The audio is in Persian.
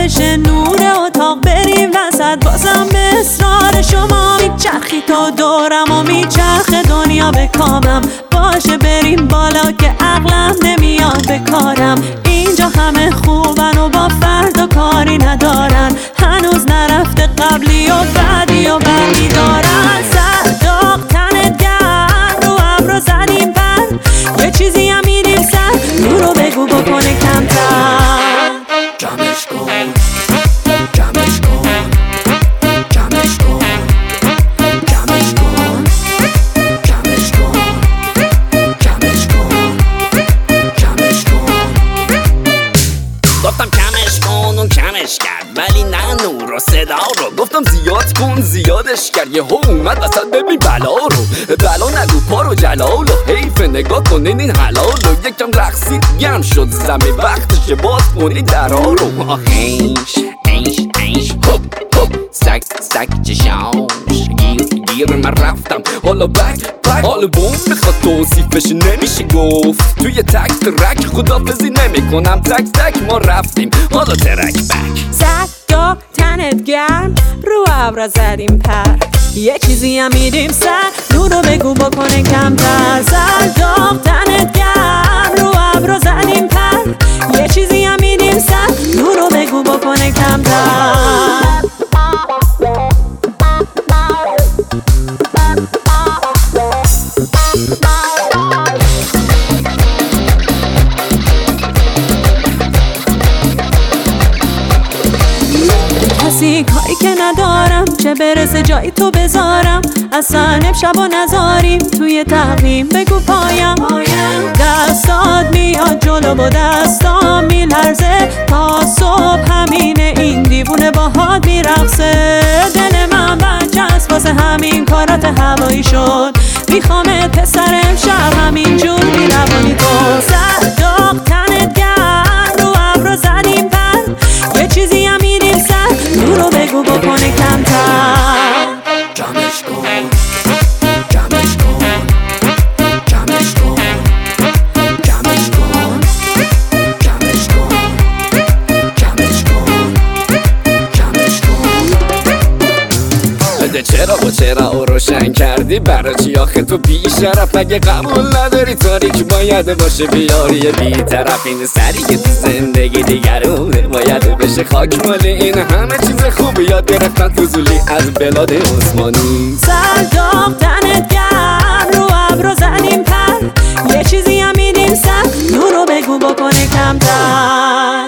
بشه نور اتاق بریم وسط بازم به اصرار شما میچرخی تو دورم و میچرخه دنیا به کامم باشه بریم بالا که عقلم نمیاد به کارم اینجا همه خوبن و با فردا کاری ندارن هنوز نرفته قبلی و بعدی و بعدی دارن سر داغ تنت گرم رو ابرو زدیم پر یه چیزی هم میریم سر نورو بگو بکنه کمتر جمعش کن جمعش کن جمعش کن جمعش کن جمعش کن جمعش کن جمعش کن گفتم کمش کن اون کمش کرد ولی نه نور و صدا رو گفتم زیاد کن زیادش کرد یه اومد وسط ببین بلا رو بلا نگو پارو جلال و حیف نگاه کنین این حلال و یکم رقصید گرم شد زمین وقتشه باز کنین درها رو اینش هپ هپ سک سک چشاش گیر من رفتم حالا بک حالا بوم میخواد توصیفش نمیشه گفت توی تک ترک خدافزی نمی کنم تک ما رفتیم حالا ترک بک زد تنت گرم رو ابرا زدیم پر یه چیزی هم میدیم سر نورو بگو بکنه کمتر زد تنت گرم رو ابرا زدیم پر یه چیزی هم میدیم سر نورو بگو بکنه کمتر کسی کاری که ندارم چه برسه جایی تو بذارم اصلا امشب و نذاریم توی تقویم بگو پایم دستات میاد جلو و دستام میلرزه تا صبح همینه این دیوونه باهات میرقصه دل من بچست واسه همین کارات هوایی شد میخوامت پسر امشب همینجور بیروانی تو سر داغ تنت گرم رو ابرو زدیم پر یه چیزی هم میریم سر نورو بگو بکنه کمتر جمعش کن جمعش کن جمعش کن جمعش کن جمعش کن جمعش کن جمعش کن چرا او روشن کردی برای چی آخه تو بیشرف اگه قبول نداری تاریک باید باشه بیاری بی‌طرف این سری که تو زندگی دیگرونه باید بشه خاک مال این همه چیز خوب یاد گرفتن فضولی از بلاد عثمانی سر داغ تنت گرم رو ابرو زدیم پر یه چیزی هم میدیم سر نورو بگو بکنه کمتر